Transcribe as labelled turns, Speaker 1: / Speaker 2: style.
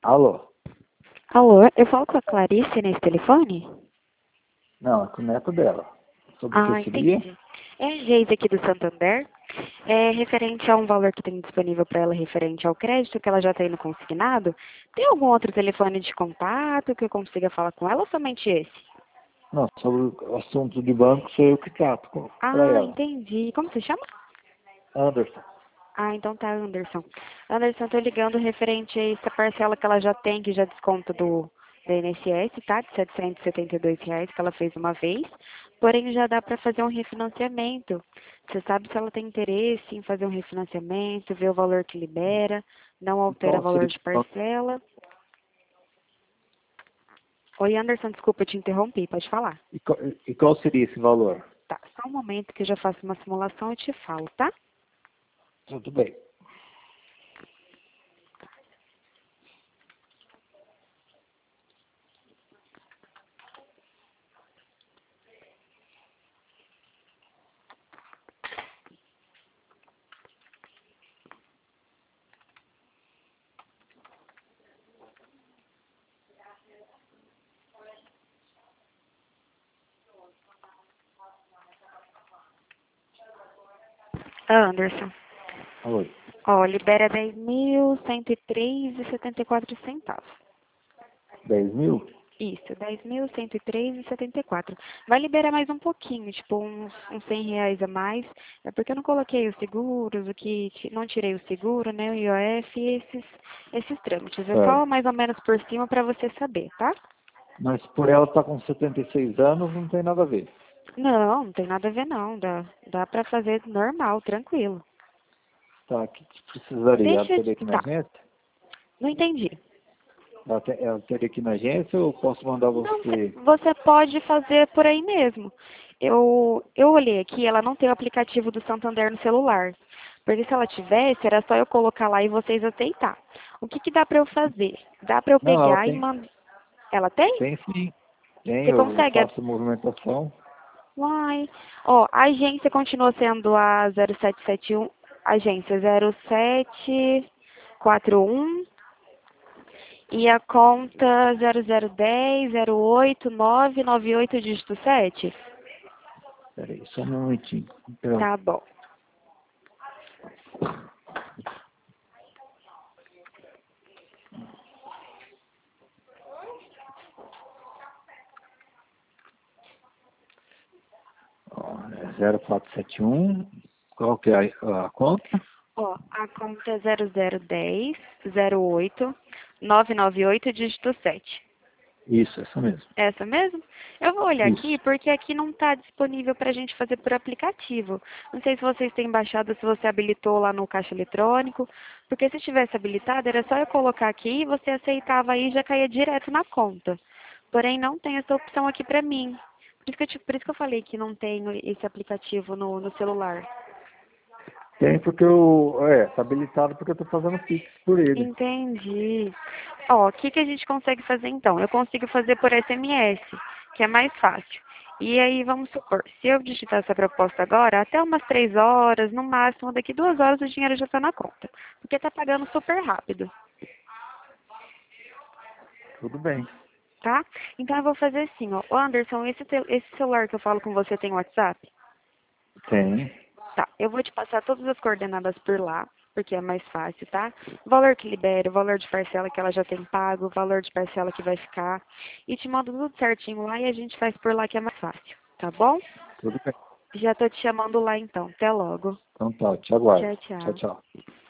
Speaker 1: Alô?
Speaker 2: Alô, eu falo com a Clarice nesse telefone?
Speaker 1: Não, é com o neto dela. Sobre o
Speaker 2: Ah,
Speaker 1: que seria?
Speaker 2: entendi. É a Geise aqui do Santander. É referente a um valor que tem disponível para ela, referente ao crédito que ela já tem no consignado. Tem algum outro telefone de contato que eu consiga falar com ela ou somente esse?
Speaker 1: Não, sobre o assunto de banco sou eu que trato para
Speaker 2: Ah,
Speaker 1: ela.
Speaker 2: entendi. Como você chama?
Speaker 1: Anderson.
Speaker 2: Ah, então tá, Anderson. Anderson, tô ligando referente a essa parcela que ela já tem, que já desconta do INSS, tá? De R$ 772 que ela fez uma vez. Porém, já dá para fazer um refinanciamento. Você sabe se ela tem interesse em fazer um refinanciamento, ver o valor que libera, não
Speaker 1: E
Speaker 2: altera o
Speaker 1: qual
Speaker 2: valor
Speaker 1: seria,
Speaker 2: de parcela. Oi, Anderson, desculpa, eu te interrompi, pode falar.
Speaker 1: e qual seria esse valor?
Speaker 2: Tá, só um momento que eu já faço uma simulação e te falo, tá?
Speaker 1: Tudo bem.
Speaker 2: Anderson.
Speaker 1: Oi.
Speaker 2: Ó, libera 10.103,74 centavos.
Speaker 1: 10.000?
Speaker 2: Isso, 10.103,74. Vai liberar mais um pouquinho, tipo uns R$ 100 a mais. É porque eu não coloquei os seguros, não tirei o seguro, né, o IOF e esses trâmites. É só
Speaker 1: Certo.
Speaker 2: mais ou menos por cima para você saber, tá?
Speaker 1: Mas por ela estar com 76 anos, não tem nada a ver.
Speaker 2: Não, não tem nada a ver não. Dá para fazer normal, tranquilo.
Speaker 1: Tá, o que precisaria? Ela
Speaker 2: Deixa eu...
Speaker 1: teria aqui na
Speaker 2: Tá,
Speaker 1: agência?
Speaker 2: não entendi.
Speaker 1: Ela teria aqui na agência ou eu posso mandar
Speaker 2: Não,
Speaker 1: você?
Speaker 2: você pode fazer por aí mesmo. Eu olhei aqui, ela não tem o aplicativo do Santander no celular. Porque se ela tivesse, era só eu colocar lá e vocês aceitar. O que dá para eu fazer? Dá para eu
Speaker 1: Não, ela
Speaker 2: pegar e
Speaker 1: tem.
Speaker 2: mandar... Ela tem?
Speaker 1: Tem sim. Tem,
Speaker 2: Você
Speaker 1: eu
Speaker 2: consegue?
Speaker 1: faço movimentação.
Speaker 2: Uai. Ó, a agência continua sendo a 0771, agência 0741 e a conta 0010 08998 dígito 7.
Speaker 1: Peraí, só um momentinho. Então,
Speaker 2: Tá bom.
Speaker 1: ó, é 0471. Qual que é a conta?
Speaker 2: Ó, a conta é 0010 08998 dígito 7.
Speaker 1: Isso, essa mesmo.
Speaker 2: Essa mesmo? Eu vou olhar aqui
Speaker 1: Isso.
Speaker 2: porque aqui não está disponível para a gente fazer por aplicativo. Não sei se vocês têm baixado, se você habilitou lá no caixa eletrônico. Porque se tivesse habilitado, era só eu colocar aqui e você aceitava aí e já caía direto na conta. Porém, não tem essa opção aqui para mim. Por isso que eu falei que não tenho esse aplicativo no celular.
Speaker 1: Tem porque tá habilitado porque eu tô fazendo Pix por ele.
Speaker 2: Entendi. Ó, o que que a gente consegue fazer então? Eu consigo fazer por SMS, que é mais fácil. E aí, vamos supor, se eu digitar essa proposta agora, até umas 3 horas, no máximo, daqui 2 horas o dinheiro já está na conta. Porque tá pagando super rápido,
Speaker 1: Tudo bem.
Speaker 2: tá? Então eu vou fazer assim, ó. Ô, Anderson, esse celular que eu falo com você tem WhatsApp?
Speaker 1: Tem.
Speaker 2: Tá, eu vou te passar todas as coordenadas por lá, porque é mais fácil, tá? O valor que libera, o valor de parcela que ela já tem pago, o valor de parcela que vai ficar. E te mando tudo certinho lá e a gente faz por lá que é mais fácil, tá bom?
Speaker 1: Tudo bem.
Speaker 2: Já tô te chamando lá então. Até logo.
Speaker 1: Então tá, te aguardo.
Speaker 2: Tchau,
Speaker 1: Tchau,
Speaker 2: tchau.
Speaker 1: tchau.